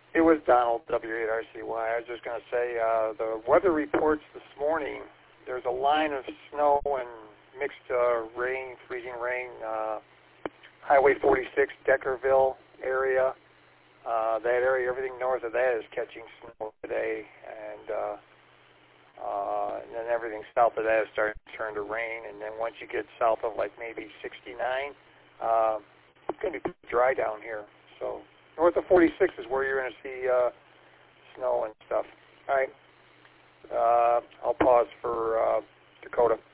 It was Donald, W8RCY. I was just going to say, the weather reports this morning, there's a line of snow and mixed rain, freezing rain, Highway 46, Deckerville area. That area, everything north of that is catching snow today, and then everything south of that is starting to turn to rain. And then once you get south of like maybe 69, it's going to be pretty dry down here. So north of 46 is where you're going to see snow and stuff. All right. I'll pause for Dakota.